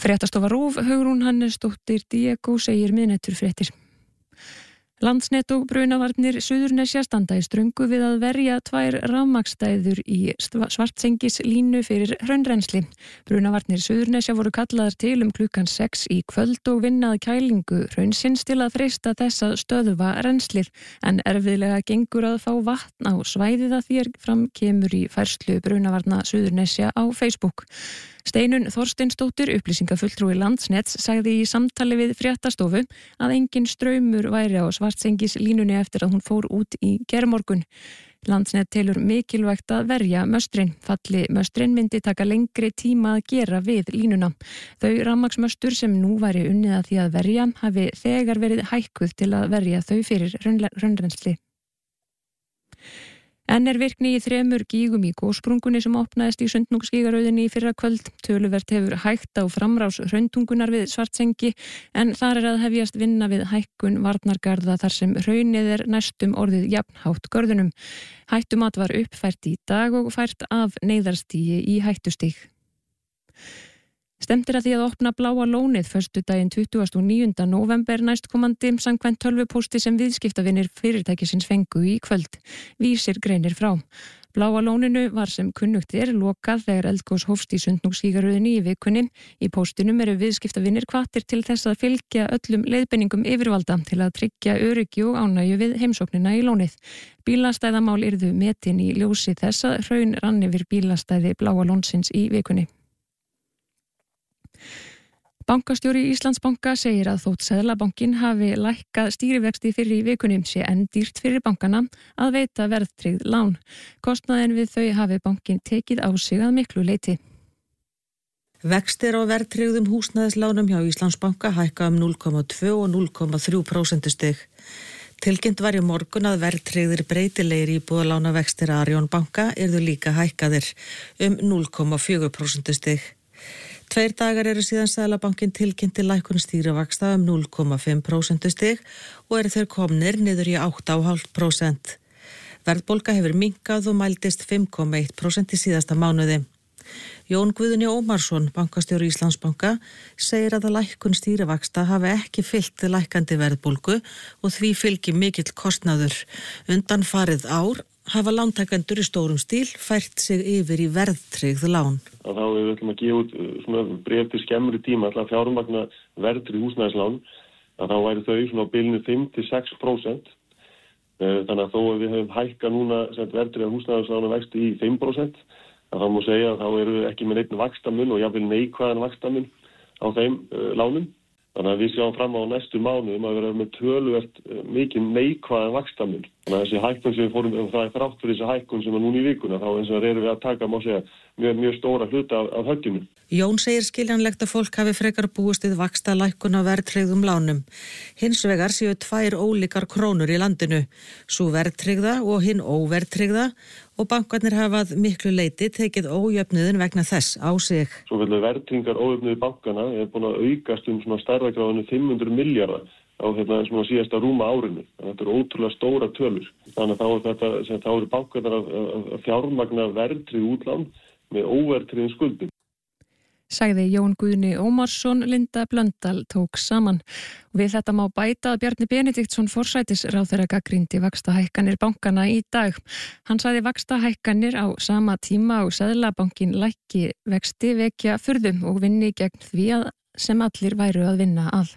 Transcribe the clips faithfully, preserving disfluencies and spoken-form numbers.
Fréttastofa RÚV, Hugrún Hannesdóttir Diego segir miðnætturfréttir. Landsnet og brunavarnir Suðurnesja standa í ströngu við að verja tvær rafmagnsstæður í Svartsengislínu fyrir hraunrennsli. Brunavarnir Suðurnesja voru kallaðar til um klukkan sex í kvöld og vinnað kælingu hraunsins til að freista þess að stöðva rennslið, en erfiðlega gengur að fá vatn á svæðið að því er fram kemur í færslu brunavarna Suðurnesja á Facebook. Steinunn Þorsteinsdóttir, upplýsingafulltrúi Landsnets, sagði í samtali við Fréttastofu að engin straumur væri á Svartsengislínunni eftir að hún fór út í gærmorgun. Landsnet telur mikilvægt að verja möstrin. Falli möstrin myndi taka lengri tíma að gera við línuna. Þau rafmagnsmöstur sem nú væri unnið að því að verja hafi þegar verið hækkuð til að verja þau fyrir hraunrennsli. Enn er virkni í þremur gígum í gossprungunni sem opnaðist í Sundhnúksgígarauðinni í fyrra kvöld. Töluvert hefur hægt á framrás hrauntungunar við Svartsengi, en þar er að hefjast vinna við hækkun varnargarða þar sem hraunið er næstum orðið jafnhátt görðunum. Hættumat var uppfært í dag og fært af neyðarstígi í hættustíg. Stemt er að því að opna Bláa lónið föstudaginn tuttugasta og níunda nóvember næstkomandi samkvæmt tölvupósti sem viðskiptavinir fyrirtækisins fengu í kvöld. Vísir greinir frá. Bláa lóninu var sem kunnugt er lokað þegar eldgos hófst í Sundhnúksgígarauðinni í vikunni. Í póstinum eru viðskiptavinir hvattir til þess að fylgja öllum leiðbeiningum yfirvalda til að tryggja öryggi og ánægju við heimsóknina í lónið. Bílastæðamál yrðu metin í ljósi þess að hraun rann yfir bílastæði Bláa lónsins í vikunni. Bankastjóri Íslandsbanka segir að þótt Seðlabankinn hafi lækkað stýrivexti fyrir í vikunni sé enn dýrt fyrir bankana að veita verðtryggð lán. Kostnaðinn við þau hafi bankinn tekið á sig að miklu leyti. Vextir á verðtryggðum húsnæðislánum hjá Íslandsbanka hækka um núll komma tvö og núll komma þrjú prósentustig. Tilkynnt var í morgun að verðtryggðir breytilegir íbúðalánavextir Arion banka yrðu líka hækkaðir um núll komma fjögur prósentustig. Tveir dagar eru síðan Seðlabankinn tilkynnti lækkun stýrivaxta um núll komma fimm prósentustig og eru þeir komnir niður í átta komma fimm prósent. Verðbólga hefur minnkað og mældist fimm komma eitt prósent í síðasta mánuði. Jón Guðni Ómarsson, bankastjóri Íslandsbanka, segir að að lækkun stýrivaxta hafi ekki fylgt lækkandi verðbólgu og því fylgi mikill kostnaður. Undanfarið ár hafa lántakendur í stórum stíl fært sig yfir í verðtryggð lán. Að þá við ætlum að gefa út svona bréf til skemmri tíma ætla að fjármagna verðtryggð húsnæðislán, að þá væri þau svona á bilinu fimm til sex prósent. Þannig að þó að við höfum hækkað núna verðtryggð húsnæðislána vexti í fimm prósent, að þá má segja að þá eru við ekki með neitt vaxtamun og jafnvel neikvæðan vaxtamun á þeim uh, lánum. Þannig að við sjáum fram á næstu mánuðum að vera með töluvert mikið neikvæðan vaxtamun. Þannig að þessi hækkun sem við fórum, og það er þrátt fyrir þessi hækkun sem er núna í vikuna, þá eins og það erum við að taka, má segja, mjög, mjög stóra hluta af, af högginu. Jón segir skiljanlegt að fólk hafi frekar búist við vaxtalækkun á verðtryggðum lánum. Hins vegar séu tvær ólíkar krónur í landinu, sú verðtryggða og hinn óverðtryggða, og bankarnir hafað miklu leyti tekið ójöfnuðin vegna þess á sig. Svo verður verðtryggingar ójöfnuði bankana er búin að aukast um svona stærðargráðinu fimm hundruð milljarða á hérna svona síðasta rúma árinu. Þetta er ótrúlega stóra tölur. Þannig að þá er þetta, sem þá eru bankarnir að, að fjármagna verðtryggð útlán með óverðtryggðum skuldum. Sagði Jón Guðni Ómarsson, Linda Blöndal tók saman. Við þetta má bæta að Bjarni Benediktsson forsætisráðherra gagnrýndi vaxtahækkanir bankana í dag. Hann sagði vaxtahækkanir á sama tíma og Seðlabankinn lækki vexti vekja furðu og vinni gegn því að sem allir væru að vinna að.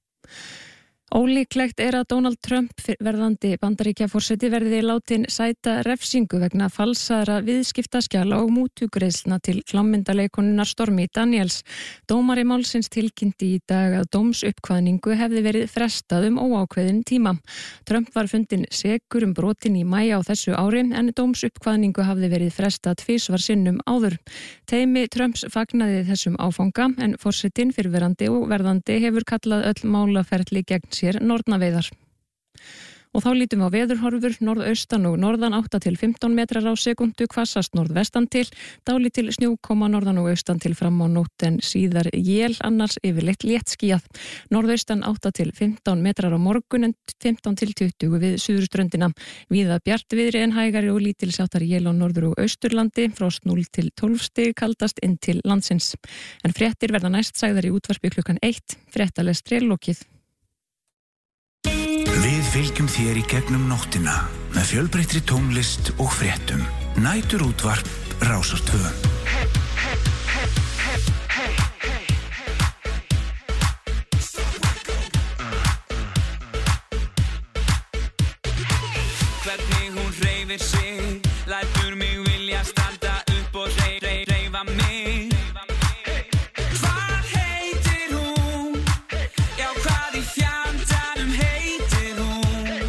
Ólíklegt er að Donald Trump verðandi Bandaríkjaforseti verði látin sæta refsingu vegna falsaðra viðskiptaskjala og mútugreiðslna til klámmyndaleikonunar Stormy Daniels. Dómari málsins tilkynnti í dag að dómsuppkvaðningu hefði verið frestað um óákveðin tíma. Trump var fundinn sekur um brotin í maí á þessu ári en dómsuppkvaðningu hafði verið frestað tvisvar sinnum áður. Teimi Trumps fagnaði þessum áfanga en forsetinn fyrrverandi og verðandi hefur kallað öll málaferli gegn sér nornaveiðar. Og þá lítum við á veðurhorfur, norðaustan og norðan átta til fimmtán metrar á sekundu, hvassast norðvestan til, dálítil snjókoma norðan og austan til fram á nótt en síðar él, annars yfirleitt léttskýjað. Norðaustan átta til fimmtán metrar á morgun en fimmtán til tuttugu við suðurströndina. Víða bjartviðri en hægari og lítilsháttar él á norður- og austurlandi, frost núll til tólf stig, kaldast inn til landsins. En fréttir verða næst sagðar í útvarpi klukkan eitt, fréttalestri lokið. Við fylgjum þér í gegnum nóttina með fjölbreyttri tónlist og fréttum. Nætur útvarp Rásar tvö. Hvernig hún hreyfir sig, lætur mig vilja standa upp og hreyfa mig. Hvað heitir hún? Já, hvað í fjandanum heitir hún?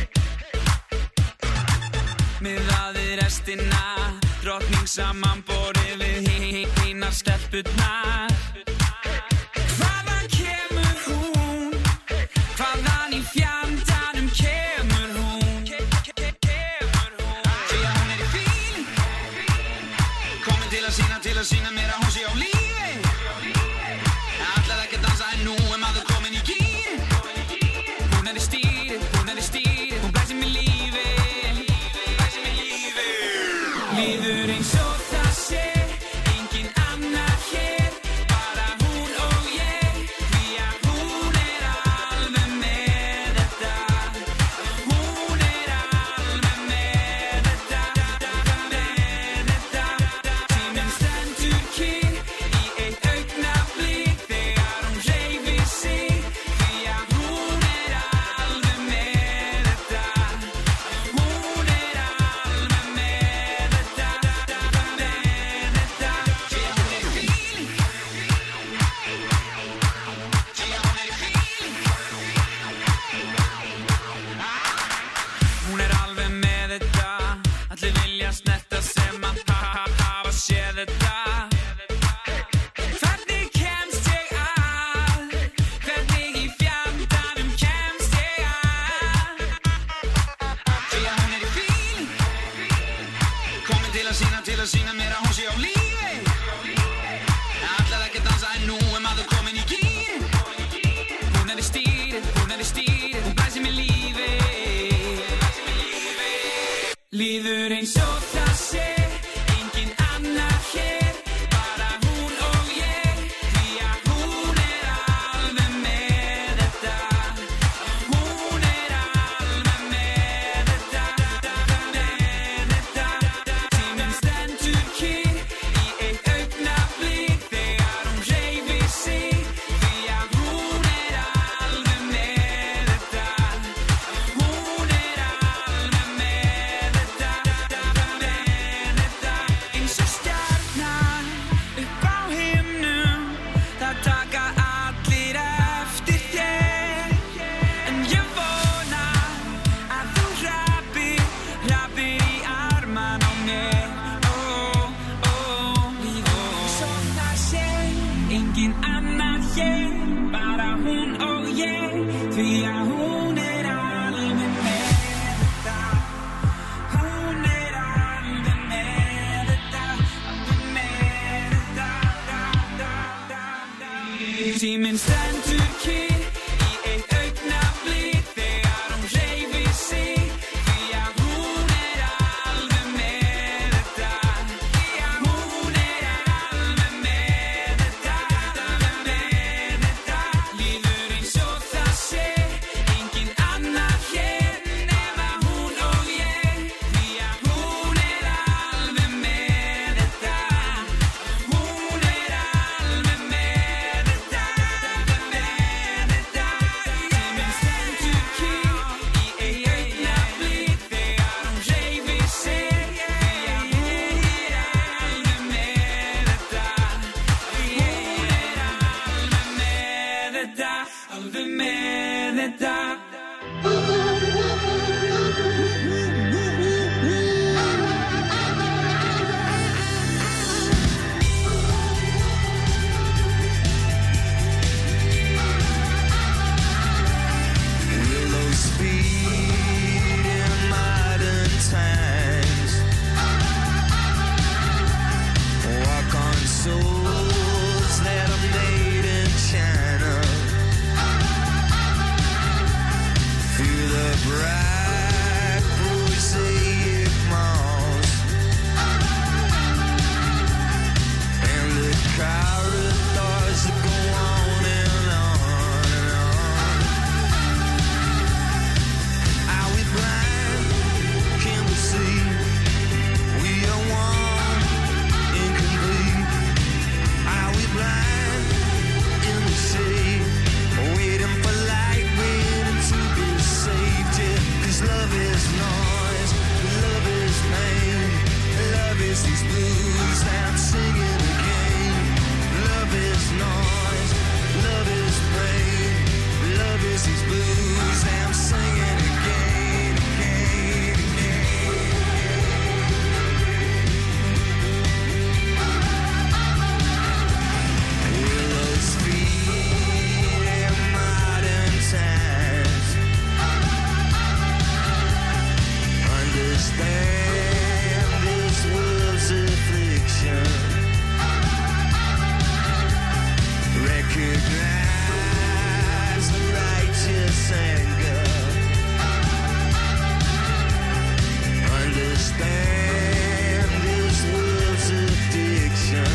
Miðað við restina, drottning samanborið við hinar stelpurnar. Hvaðan kemur hún? Hvaðan í fjandanum kemur hún? Því að hún er í fíl, komin til að sína, til að sína mér að hún sé á lífi. Ætlar ekki að dansa en nú er maður komin í gír. Hún er í stýri, hún er í stýri, hún blæsir mig lífi, blæsir mig lífi. Líður eins og það sé engin annar hér, bara hún og ég, því að hún er alveg með þetta. Hún er alveg með þetta, með þetta. Tíminn stendur kyrr í eitt augnablik þegar hún hreyfir sig, því að hún er alveg með þetta. Hún er alveg með þetta, með þetta. Því að hún er í fíl, því að hún er í fíl. Hún er alveg með þetta, allir vilja snerta sem að hafa séð þetta. Hvernig kemst ég að? Hvernig í fjandanum kemst ég að? Því að hún er í fíl, komin til að sína, til að sína mér að hún sé á lífi. Ætlar ekki að dansa en nú er maður komin í gír. Hún er í stýri, hún er í stýri, hún blæsir mig lífi, blæsir mig lífi. Líður eins og það sé engin annar hér, bara hún og ég, því að hún er alveg með þetta. Hún er alveg með þetta, með þetta. Tíminn stendur kyrr í eitt augnablik þegar hún hreyfir sig, því að hún er alveg með þetta. Hún er alveg með þetta, með þetta. Eins og stjarna upp á himnum, það taka allir eftir þér. En ég vona að þú hrapir, hrapir í arman á mér. Ó, ó, líður eins og það sé engin annar hér, bara hún og ég, því að hún er alveg með þetta. Hún er alveg með þetta, alveg með þetta, da, da, da, da. Tíminn stendur kyrr í eitt augnablik þegar hún hreyfir sig, því að hún er alveg með þetta. Því að hún er alveg með þetta, alveg með þetta. Líður eins og það sé engin annar hér nema hún og ég, því að hún er alveg með þetta. Hún er alveg með þetta, alveg með þetta. Tíminn stendur kyrr í eitt augnablik þegar hún hreyfir sig, því að hún er alveg með þetta. Hún er alveg með þetta, alveg með þetta. Willow speed recognize the righteous anger. Understand this world's addiction.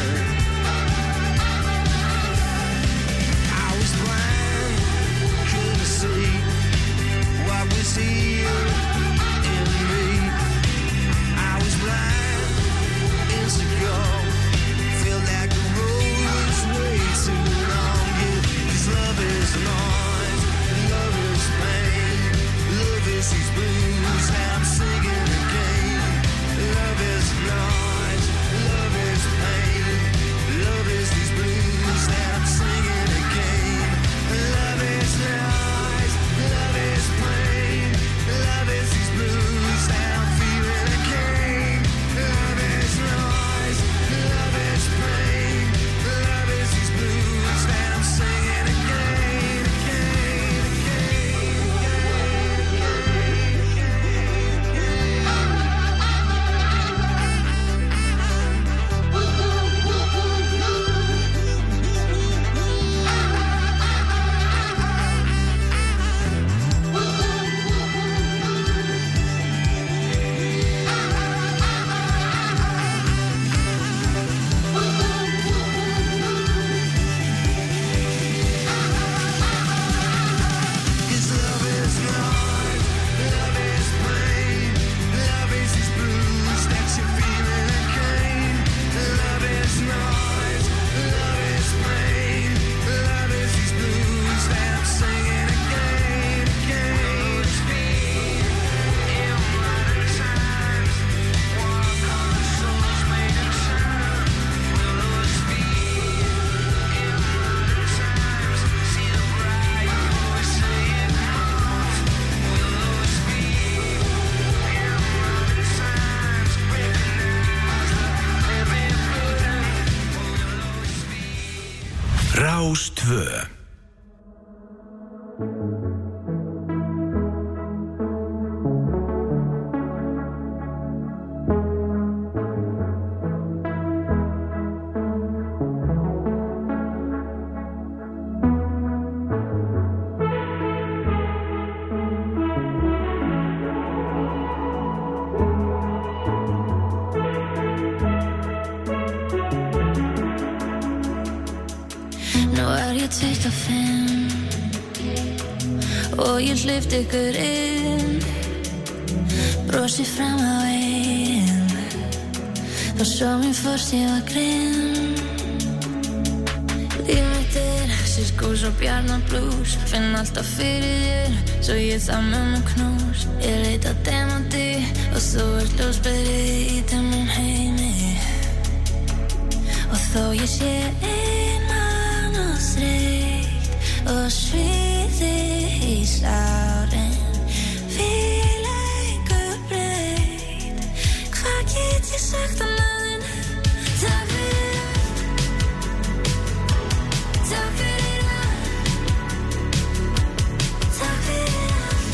I was blind, couldn't see what was here in me. I was blind, insecure, felt like the road was way too long. Yeah, 'cause love is noise, love is pain, love is these blues that I'm singing again. Love is noise, love is pain, love is these blues that I'm singing again. Love is noise, love is pain, love is these blues that I'm feeling again. Love is noise, love is pain, love is these blues that I'm singing again, again, Cause love is noise, love is pain, love is these blues that you're feeling again. Love is noise, love is pain, love is these blues that I'm singing again, again. Speed in modern times, walk on souls made of sun. We'll lose speed in modern times, see the bright voice say it comes. We'll lose speed in modern times, recognize the heavy burden. We'll lose speed. Rás tvö. Nú er ég tuttugu og fimm og ég hleypti ykkur inn, brosið fram á veginn, þá svo mér fórst ég var grimm. Líf mitt er sirkus og bjarnablús, finn alltaf fyrir þér, svo ég það með mér knús. Ég leita demanti og þú ert ljósberið í þeim heimi, og þó ég sé einmann og þreytt og svíði í sárin, vil engu breytt. Hvað get ég sagt annað en takk fyrir allt, takk fyrir allt, takk fyrir allt,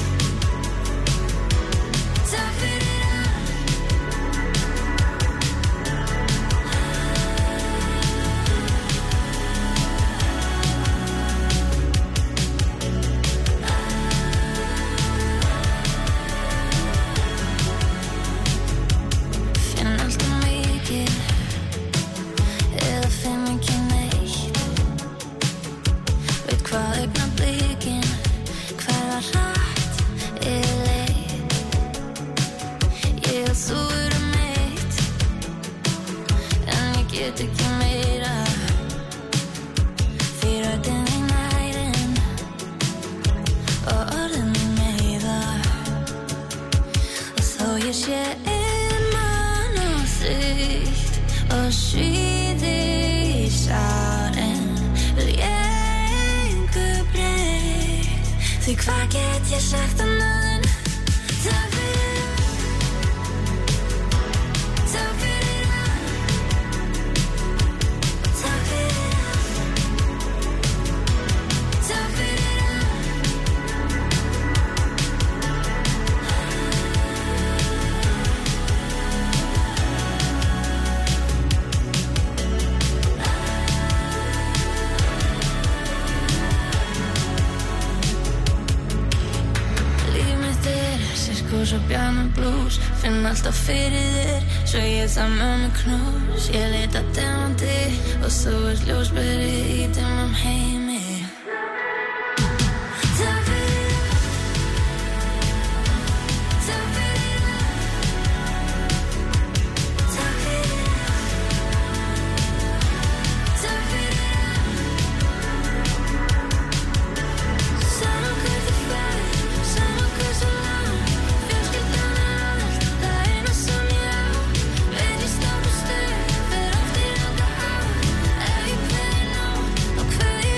takk fyrir allt. Finn alltaf mikið eða finn ekki neitt, veit hvað augnablikin hverfa hratt eða leitt. Ég og þú erum eitt, en ég get ekki meira, því röddin þín nærinn og orðin þín meiða. Og þó ég sé einmann og þreytt og svíði í sárin, vil ég engu breytt. Því hvað get ég sagt annað en takk fyrir allt, takk fyrir allt, takk fyrir allt, takk fyrir allt. svo bjarnablús finn alltaf fyrir þér svo ég það með mig knús ég leita demandi og þú ert ljósberi í dimmum heimi Takk fyrir Takk fyrir Takk fyrir Takk fyrir Sama hvert þú ferð sama hversu langt fjölskyldan er allt það eina sem ég á veit ég stopp og stuð fer oft í ranga átt ef ég kveð í nótt þá kveð ég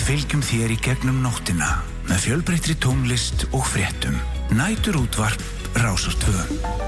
Við fylgjum þér í gegnum nóttina með fjölbreyttri tónlist og fréttum. Næturútvarp Rásar tvö.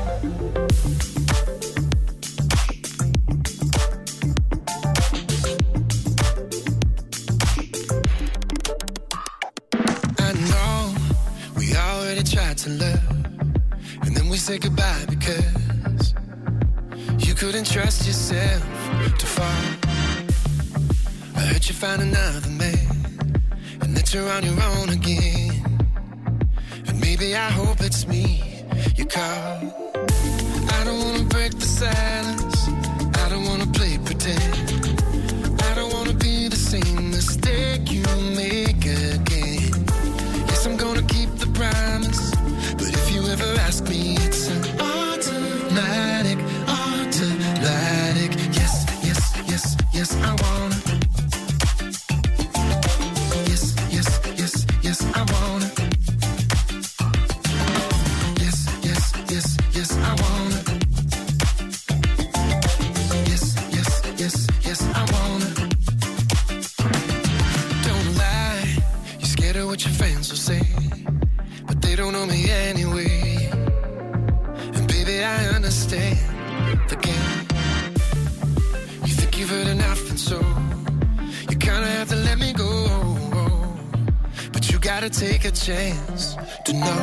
To love, and then we say goodbye because you couldn't trust yourself to fall. I heard you found another man, and that you're on your own again. And maybe I hope it's me you call. I don't wanna break the silence, I don't wanna play pretend, I don't wanna be the same mistake you make again. Yes, I'm gonna keep the promise, but if you ever ask me, it's an automatic, automatic. Yes, yes, yes, yes, I wanna. Yes, yes, yes, yes, I wanna. Yes, yes, yes, yes, I wanna. Yes, yes, yes, yes, I wanna. Don't lie, you're scared of what your fans will say, but they don't know me anyway. And baby, I understand the game. You think you've heard enough, and so you kinda have to let me go. But you gotta take a chance to know.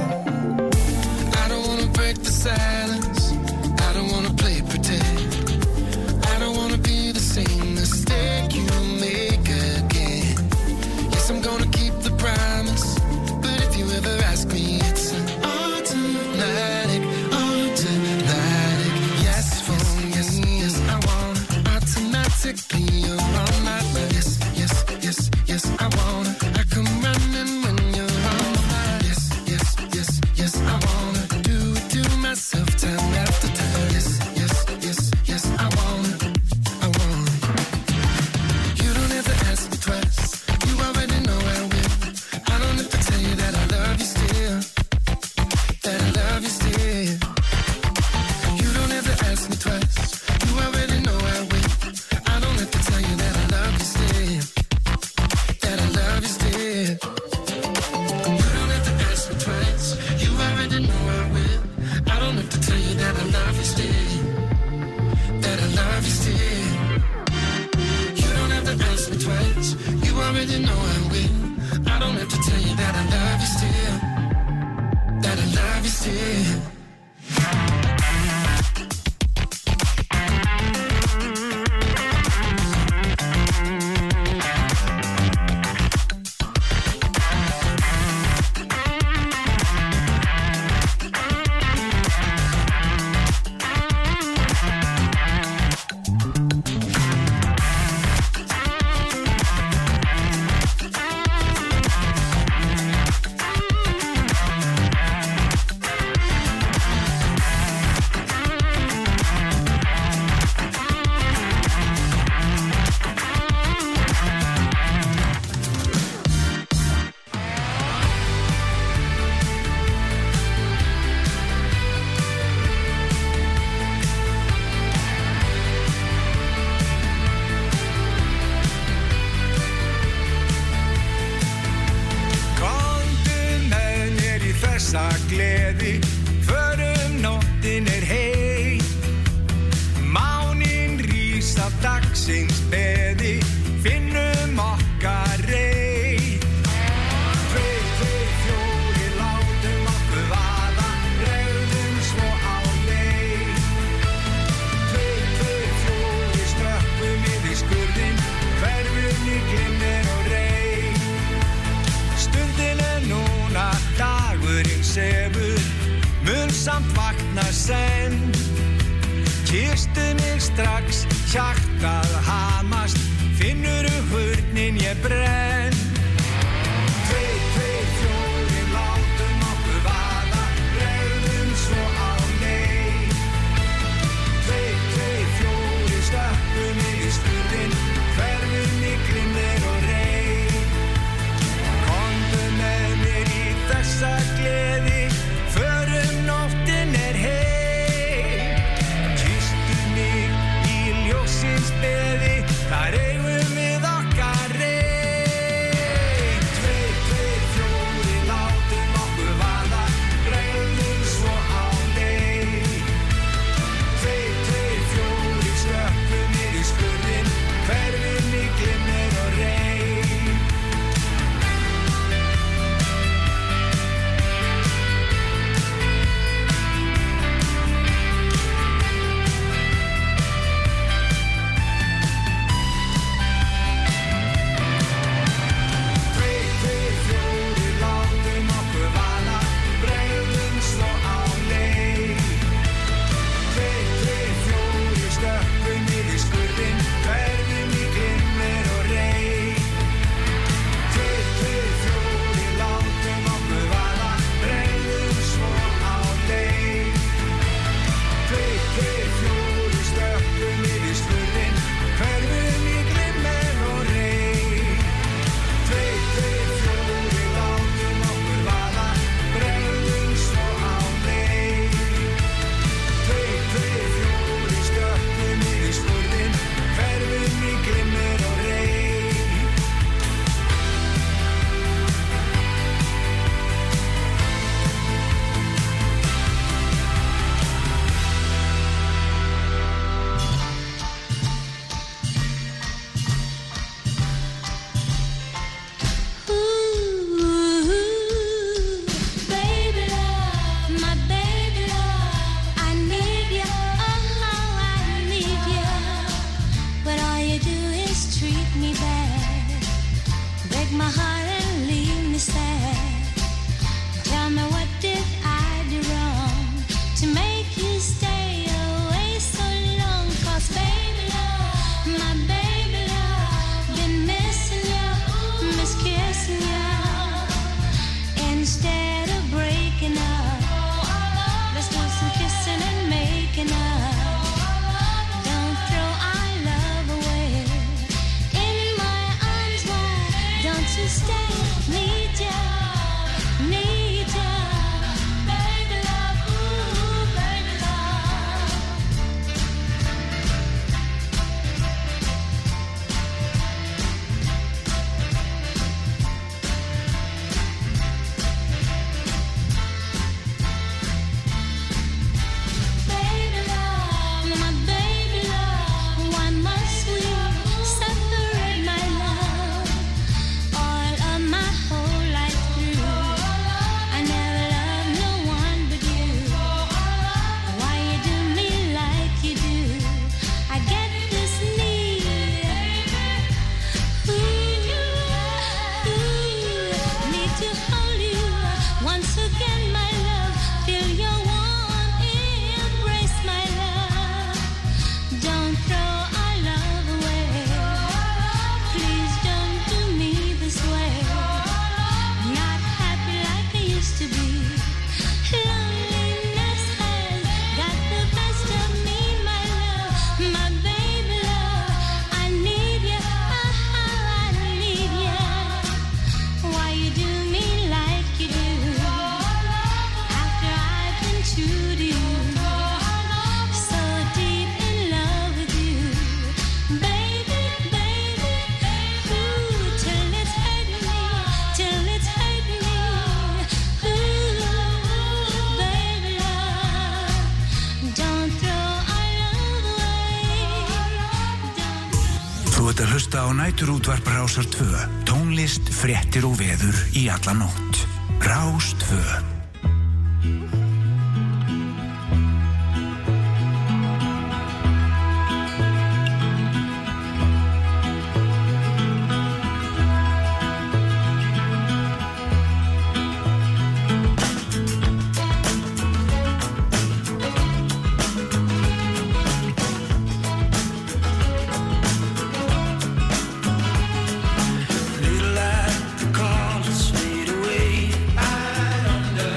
I don't wanna break the silence, I don't wanna play pretend, I don't wanna be the same mistake you make again. Yes, I'm gonna keep the promise, but if you ever ask me, it's an automatic, automatic. Yes, for yes, yes, I wanna. Automatically, you're on my mind. Yes, yes, yes, yes, I wanna. I come running when you're on my mind. Yes, yes, yes, yes, I wanna. Do it to myself time after time. Yes, yes, yes, yes, I wanna. I wanna. You don't have to ask me twice, you already know I will. I don't have to tell you that I love you still, that I love you still. You don't have to ask me twice, you already know I will. I don't have to tell you that I love you still, that I love you still. You don't have to ask me twice, you already know I will. I don't have to tell you that I love you still, that I love you still. You don't have to ask me twice, you already know I will. I don't have to tell you that I love you still, that I love you still. Þar eigum við okkar rey. my heart and leave me sad. Tell me, what did I do wrong to make you stay away so long? 'Cause baby love, my baby love, been missing you, miss kissing you. Instead of breaking up, let's do some kissing and making up. Don't throw our love away. In my arms, why don't you stay? Need ya, need ya, baby love, ooh, baby love. Baby love, my baby love, why must we separate, my love? All of my whole life through, I never loved no one but you. Why you do me like you do? I get this need, ooh, ooh, need to hold you once again, my love. Feel your warm embrace, my love. Don't throw our love away. Please don't do me this way. Not happy like I used to be. Loneliness has got the best of me, my love. My baby love, I need you, oh, I need you. Why you do me like you do? After I've been true to you, so deep in love with you, baby, baby, ooh, till it's hurting me, till it's hurting me, ooh, baby love, don't throw our love away, don't. Þú ert að hlusta á næturútvarp Rásar tvö. Tónlist, fréttir og veður í alla nótt. Rás tvö. Little light, the colors fade away. I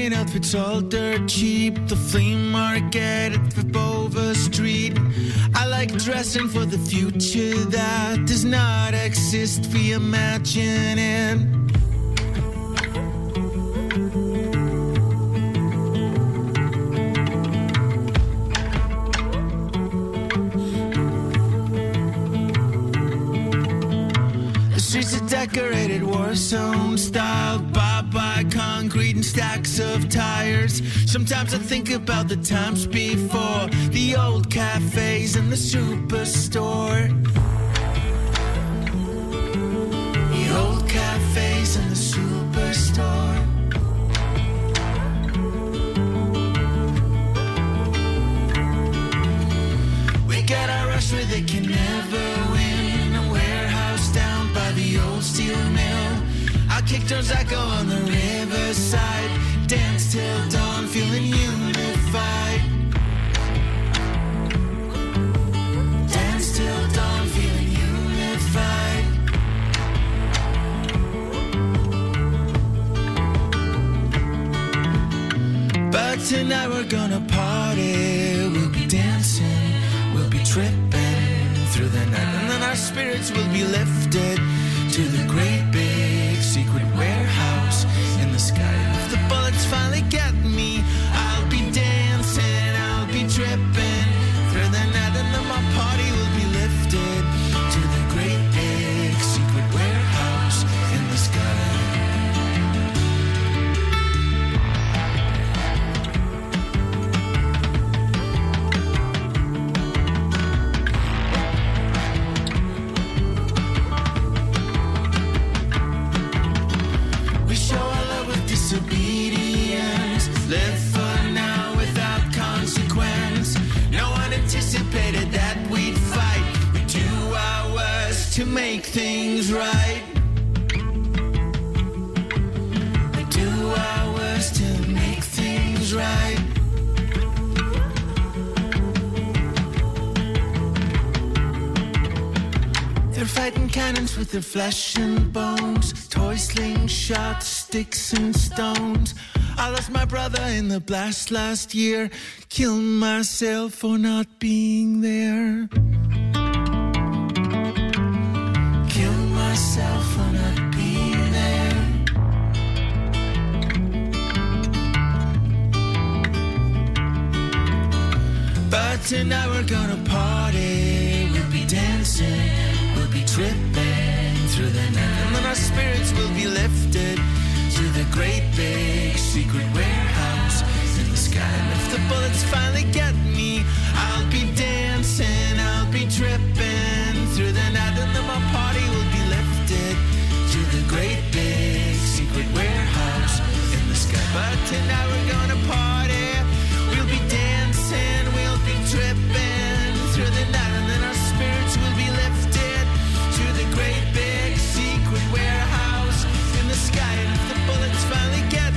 Buying outfits all dirt cheap. The flea market at Vibova Street. I like dressing for the future that does not exist. We imagine it. Streets are decorated war zone style, bought by concrete and stacks of tires. Sometimes I think about the times before, the old cafes and the superstore. The old cafes and the superstore. We got our rush where they can never win. Down by the old steel mill, I kick turns I go on the riverside, dance till dawn, feeling unified. Dance till dawn, feeling unified. But tonight we're gonna party. We'll be dancing, we'll be tripping through the night, and then our spirits will be lifted to the great big secret warehouse in the sky. And if the bullets finally get me, I'll be dancing, I'll be tripping through the night, and then my party will be lifted to the great big secret warehouse in the sky. Disobedience, live for now without consequence. No one anticipated that we'd fight. We do our worst to make things right. We do our worst to make things right. They're fighting cannons with their flesh and bones, toy slingshots, sticks and stones. I lost my brother in the blast last year, killed myself for not being there. Killed myself for not being there. But tonight we're gonna party, we'll be dancing, we'll be tripping through the night, and then our spirits will be lifted to the great big secret warehouse in the sky. And if the bullets finally get me, I'll be dancing, I'll be tripping through the night, and then my party will be lifted to the great big secret warehouse in the sky. But tonight we're gonna party, we'll be dancing, we'll be tripping through the night, and then our spirits will be lifted to the great big secret warehouse in the sky. And if the bullets finally get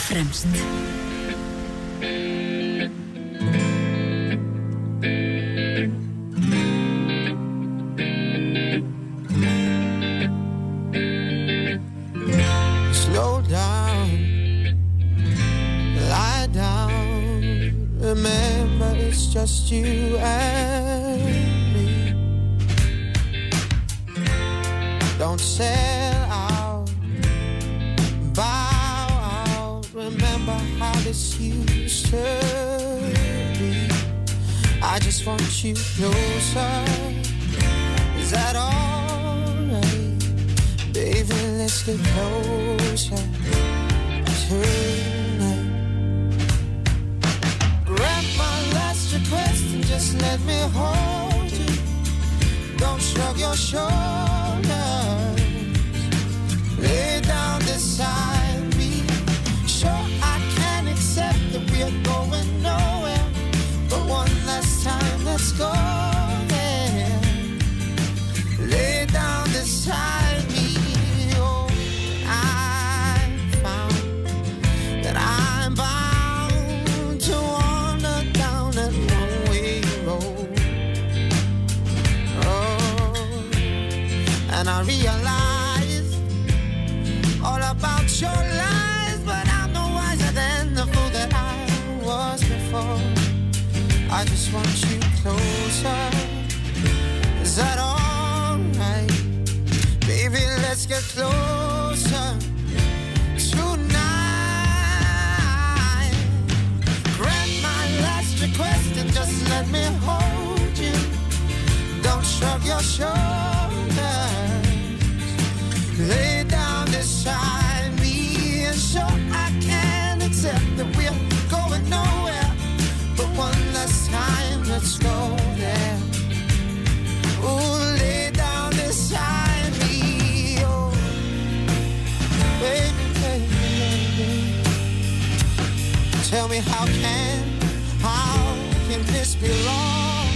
fremst. Slow down, lie down. Remember, it's just you and me. Don't sell out, bow out. Remember how this used to be. I just want you closer. Is that alright? Baby, let's get closer tonight. Grant my last request and just let me hold you. Don't shrug your shoulders. Lay down beside me. Sure, I can accept that we're going nowhere, but one last time, let's go there. Lay down beside me. Oh, I found that I'm bound to wander down that one-way road. Oh, and I realize all about your lies, but I'm no wiser than the fool that I was before. I just want you closer. Is that alright? Baby, let's get closer tonight. Grant my last request and just let me hold you. Don't shrug your shoulders. Lay down beside me, and sure I can accept that we're going nowhere, but one last time, let's go there. Ooh, lay down beside me, oh, baby, baby, baby. Tell me how can, how can this be wrong?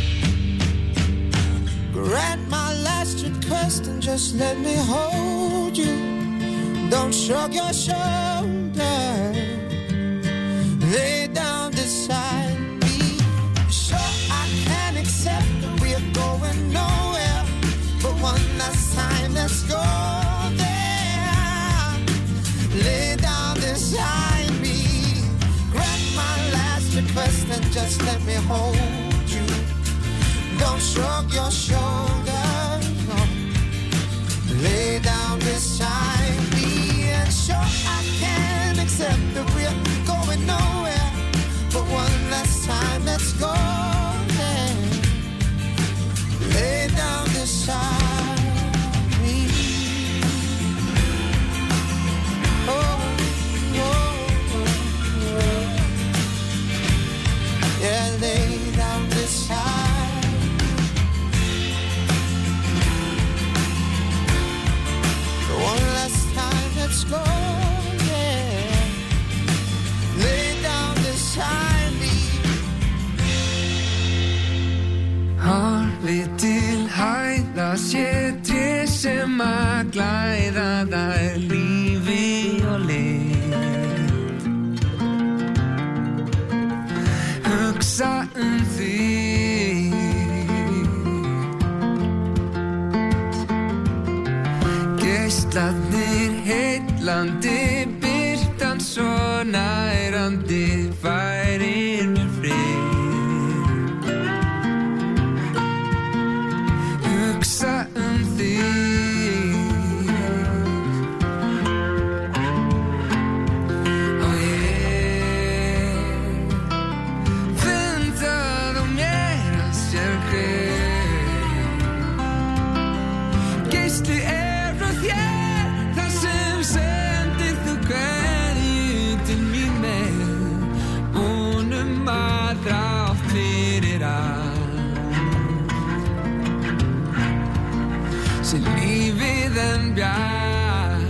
Grant my last request and just let me hold you. Don't shrug your shoulders. Lay down beside me. Sure, I can accept that we're going nowhere, but one last time, let's go there. Lay down beside me. Grant my last request and just let me hold you. Don't shrug your shoulders, no. Lay down beside me, and sure I can accept that we're going nowhere, but one last time, let's go there. Lay down beside me. Oh, oh, oh, oh. Yeah, lay down beside. One last time, let's go, yeah. Lay down beside me. Horfi til hæða sé tré sem að glæða þær lífi og lit. Hugsa um þig. Geislarnir heillandi, birtan svo nærandi, færir mér frið. Hugsa um þig. Og ég finn það á mér að sér hver geisli er það sem sendir þú kveðju til mín með vonum að þrátt fyrir allt sé lífið en bjarg.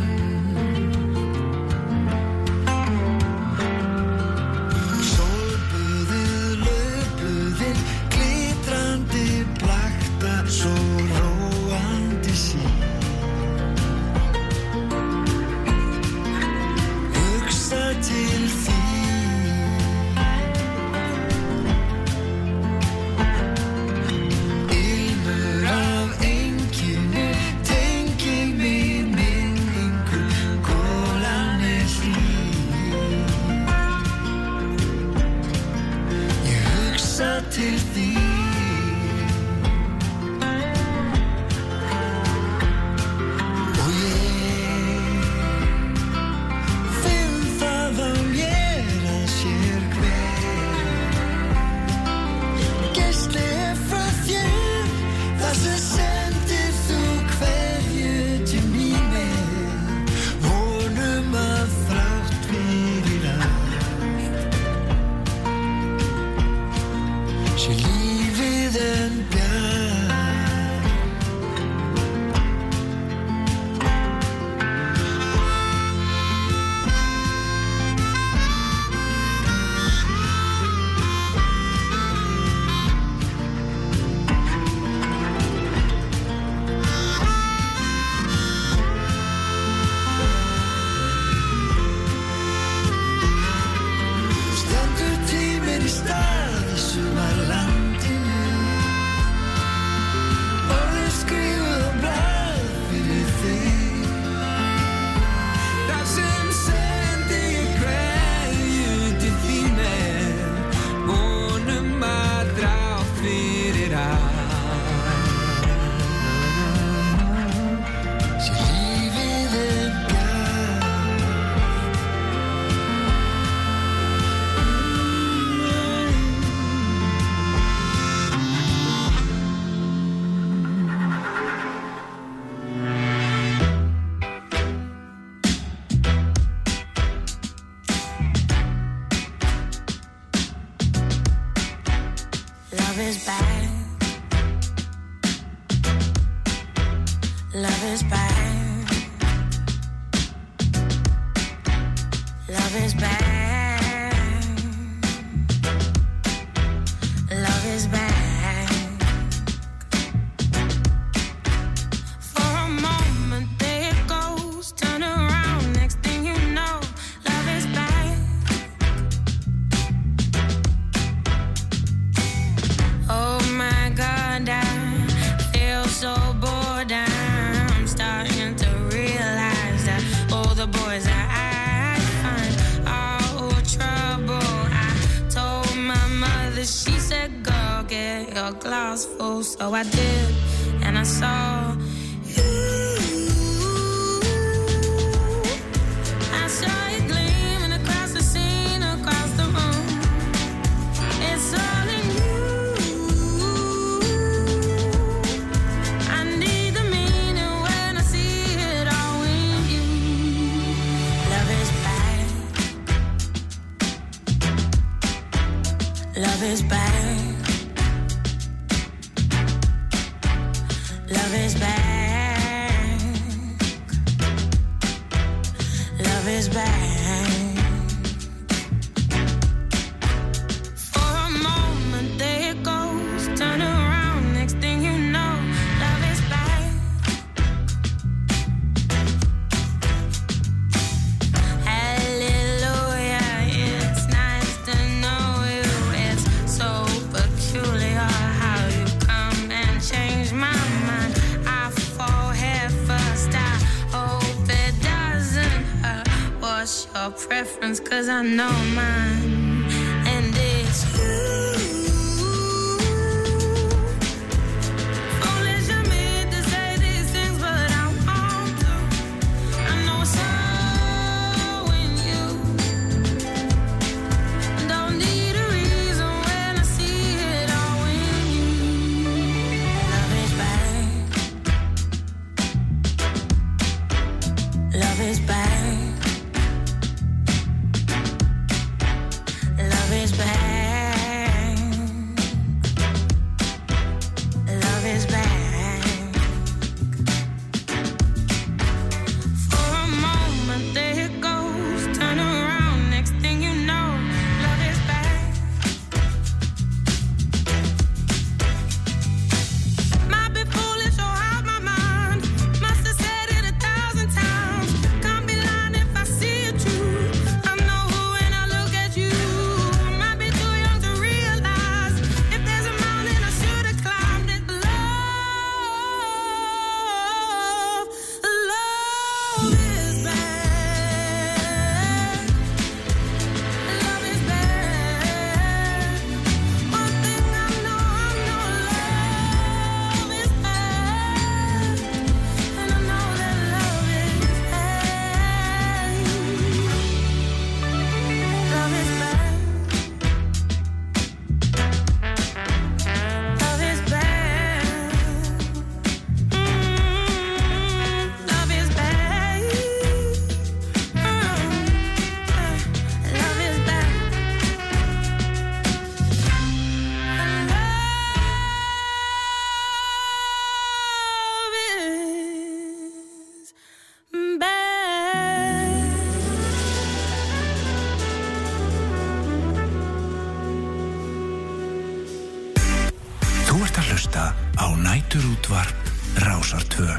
Sólbuðið, laufbuðið, glitrandi blakta, svo róandi sín. Hugsa til lífið So I did, and I saw you. I saw you gleaming across the scene, across the room. It's all in you. I need the meaning when I see it all in you. Love is back. Love is back. Love is back. Love is back. For a moment there it goes, turn around, next thing you know, love is back. Hallelujah, it's nice to know you. It's so peculiar how you come and change my your preference, cause I know mine, and it's you. Foolish of me to say these things, but I want to. I know it's all in you. Don't need a reason when I see it all in you. Love is back. Love is back. Love is back. Þú ert að hlusta á Næturútvarp Rásar tvö.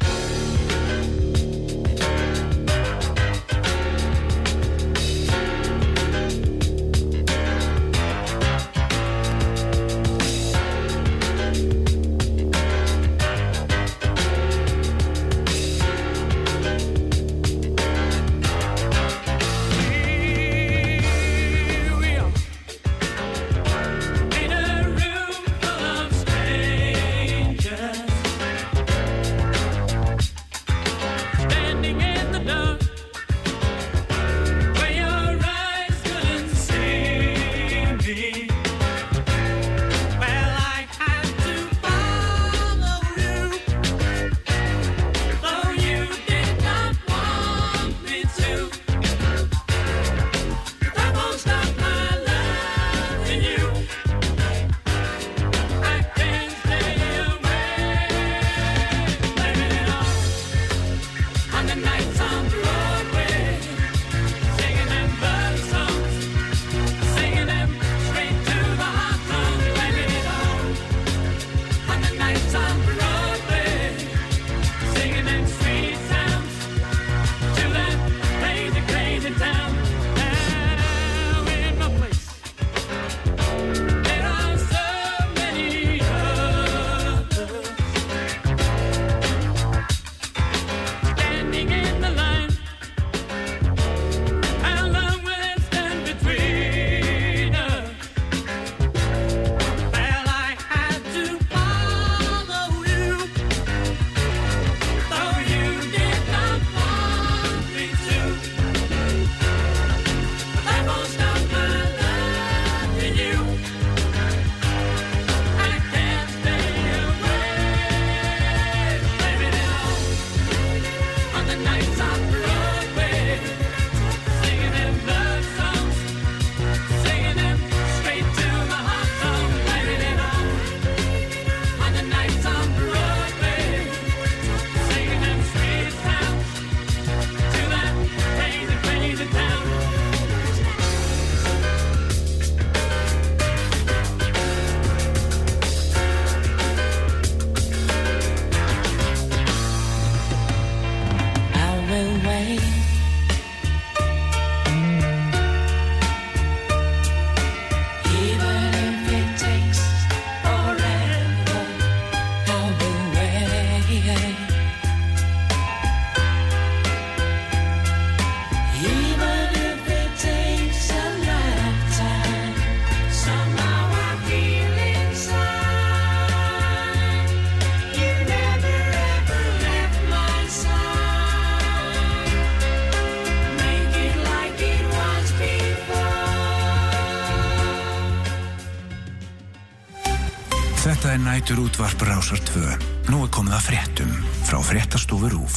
Þetta er Næturútvarp Rásar tvö. Nú er komið að fréttum frá Fréttastofu RÚV.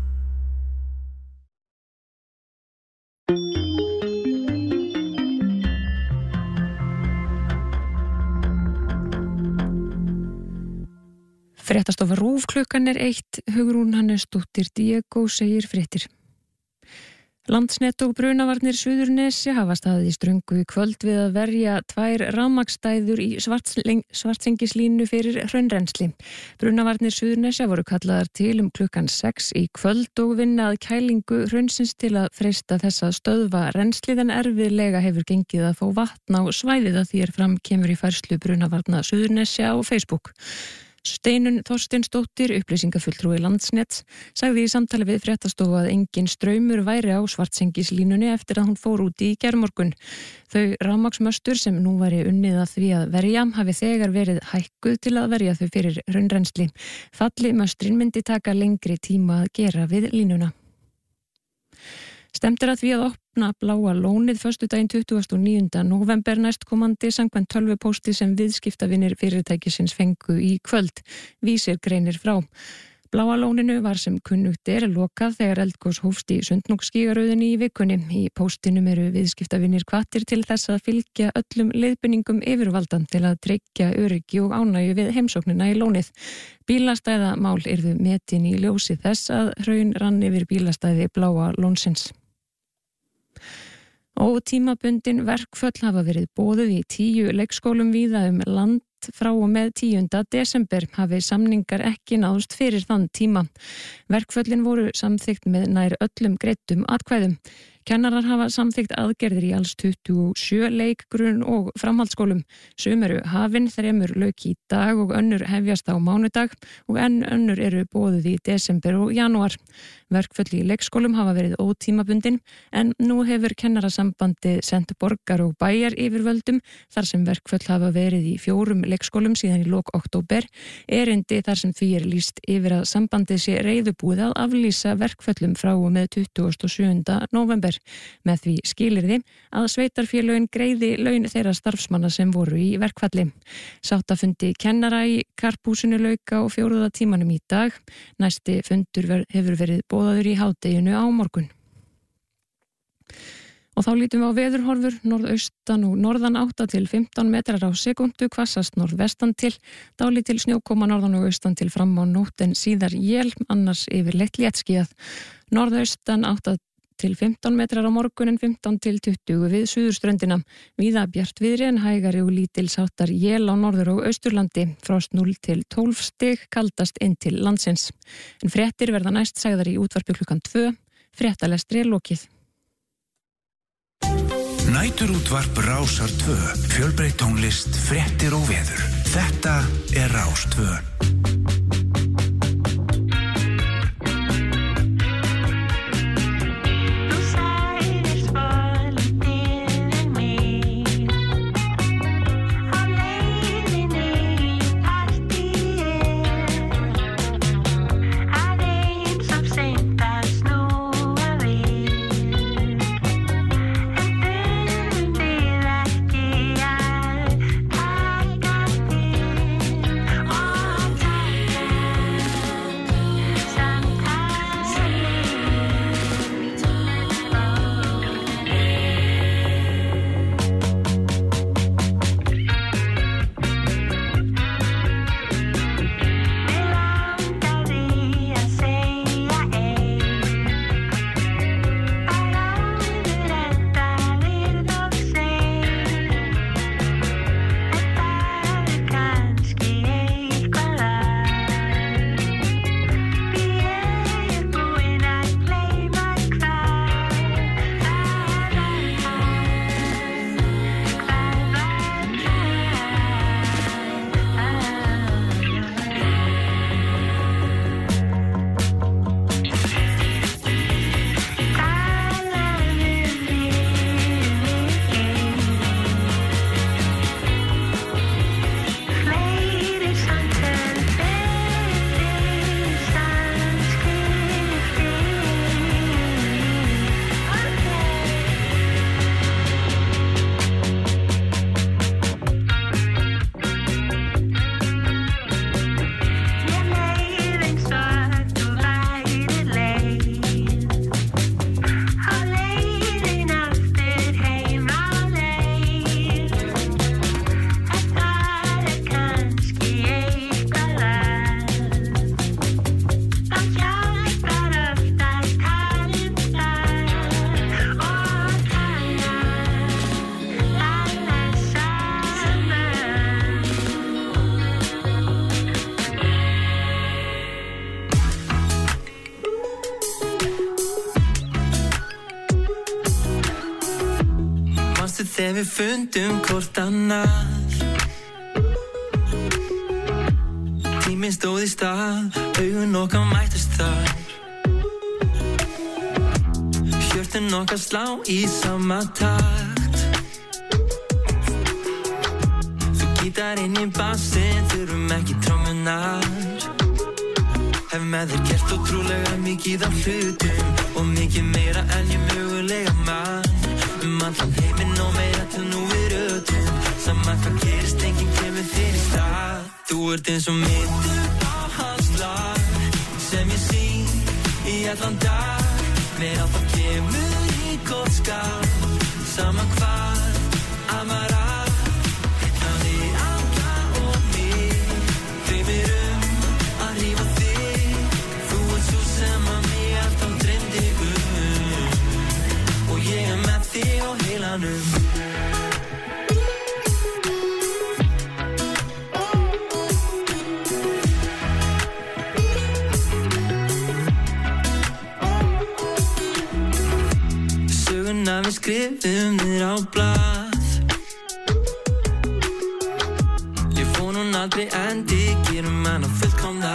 Fréttastofa RÚV klukkan er eitt, Hugrún Hannesdóttir Diego segir fréttir. Landsnet og brunavarnir Suðurnesja hafa staðið í ströngu í kvöld við að verja tvær rafmagnsstæður í Svartsengislínu fyrir hraunrennsli. Brunavarnir Suðurnesja voru kallaðar til um klukkan sex í kvöld og vinna að kælingu hraunsins til að freista þess að stöðva rennslið en erfiðlega hefur gengið að fá vatn á svæðið að því er fram kemur í færslu brunavarna Suðurnesja á Facebook. Steinunn Þorsteinsdóttir, upplýsingafulltrúi Landsnets, sagði í samtali við Fréttastofu að engin straumur væri á Svartsengislínunni eftir að hún fór út í gærmorgun. Þau rafmagnsmöstur sem nú væri unnið að því að verja hafi þegar verið hækkuð til að verja þau fyrir hraunrennsli. Falli möstrin myndi taka lengri tíma að gera við línuna. Stemt er að því að opna Bláa lónið föstudaginn tuttugasta og níunda nóvember næstkomandi samkvæmt tölvupósti sem viðskiptavinir fyrirtækisins fengu í kvöld. Vísir greinir frá. Bláa lóninu var sem kunnugt er lokað þegar eldgos hófst í Sundhnúksgígarauðinni í vikunni. Í póstinum eru viðskiptavinir hvattir til þess að fylgja öllum leiðbeiningum yfirvaldan til að tryggja öryggi og ánægju við heimsóknina í lónið. Bílastæðamál yrðu metin í ljósi þess að hraun rann yfir bílastæði Bláa lónsins. Og tímabundin verkföll hafa verið boðuð í tíu leikskólum víða um land greitt frá og með tíunda desember hafi samningar ekki náðust fyrir þann tíma. Verkföllin voru samþykkt með nær öllum greittum atkvæðum. Kennarar hafa samþykkt aðgerðir í alls tuttugu og sjö leik-, grunn- og framhaldsskólum. Sum eru hafin, þremur lauk í dag og önnur hefjast á mánudag og enn önnur eru boðuð í desember og janúar. Verkföll í leikskólum hafa verið ótímabundin en nú hefur kennarasambandi sent borgar og bæjar yfirvöldum þar sem verkföll hafa verið í fjórum leikskólum síðan í lok október. Erindi þar sem því er lýst yfir að sambandið sé reiðubúið að aflýsa verkföllum frá og með tuttugasta og sjöunda nóvember. Með því skilyrði að sveitarfélögin greiði laun þeirra starfsmanna sem voru í verkfalli. Sáttafundi kennara í Karphúsinu lauk á fjórða tímanum í dag. Næsti fundur ver- hefur verið boðaður í hádeginu á morgun. Og þá lítum við á veðurhorfur, norðaustan og norðan átta til fimmtán metrar á sekundu, hvassast norðvestan til, dálítil snjókoma norðan og austan til fram á nótt en síðar él, annars yfirleitt léttskýjað. Norðaustan átta til fimmtán metrar á morgun en fimmtán til tuttugu við suðurströndina. Víða bjartviðri en hægari og lítils háttar él á norður- og austurlandi. Frost núll til tólf stig, kaldast inn til landsins. En fréttir verða næst sagðar í útvarpi klukkan tvö. Fréttalestri er lokið. Næturútvarp Rásar tvö. Fjölbreytt tónlist, fréttir og veður. Þetta er Rás tvö. Þegar við fundum hvort annað Tíminn stóð í stað Augun okkar mættust þar Hjörtun okkar slá í sama takt Þú gítarinn í bassinn Þurfum ekki trommunar Hef með þér gert ótrúlega mikið af hlutum Og mikið meira en ég mögulega mann Um allan heiminn og meira til nú við rötum Sama hvað gerist, enginn kemur þér í stað Þú ert eins og mitt uppáhaldslag Sem ég sín í allan dag Mér alltaf kemur í gott skap Sama hvað amar að Það er alla og mig Dreymir um að rífa þig Þú ert svo sem að mig alltaf dreymdi um Og ég er með þig á heilanum skrifum þér á blað. Ég fór hún aldrei endi, gerum hana fullkomna.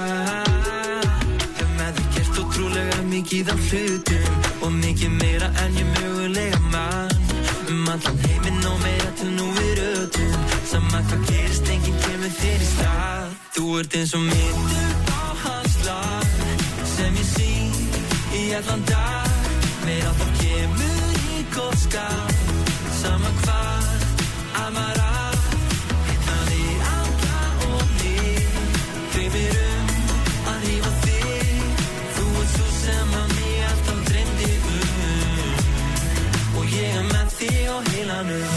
Hef með þér gert ótrúlega mikið af hlutum og mikið meira en ég mögulega mann. Um allan heiminn og meira til nú við rötum. Sama hvað gerist, enginn kemur þér í stað. Þú ert eins og mitt upp á hans lag sem ég sín í allan dag. Meira þá kemur í góð skap. Sama hvað amar að hitna þig alla og mig. Dreymir um að rífa þig. Þú ert svo sem að mig alltaf dreymdi um. Og ég er með þig á heilanum.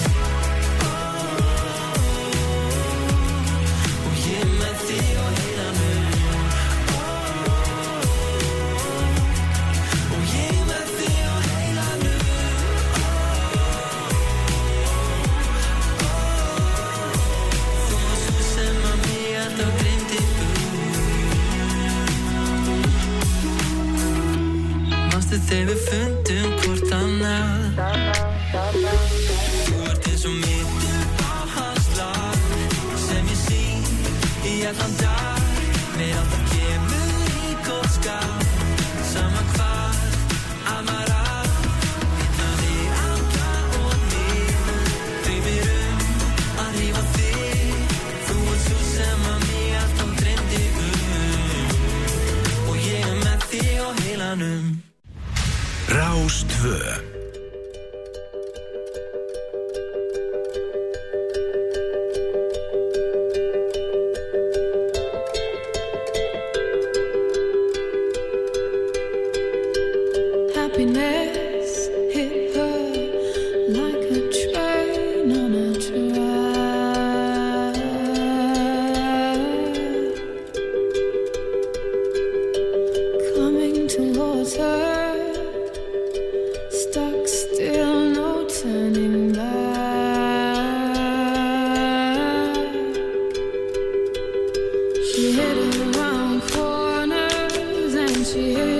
Þegar við fundum hvort annað. Þú ert eins og mitt upp á hans lag sem ég sín í allan dag. Meira það kemur í góð skap. Sama hvað amar að hitna þig alla og mig. Dreymir um að rífa þig. Þú ert svo sem að mig alltaf dreymdi um. Og ég er með þig á heilanum. Rás tvö. Happiness hit her like a train on a track. Coming towards her. Stuck still, no turning back. She hid around corners and she hid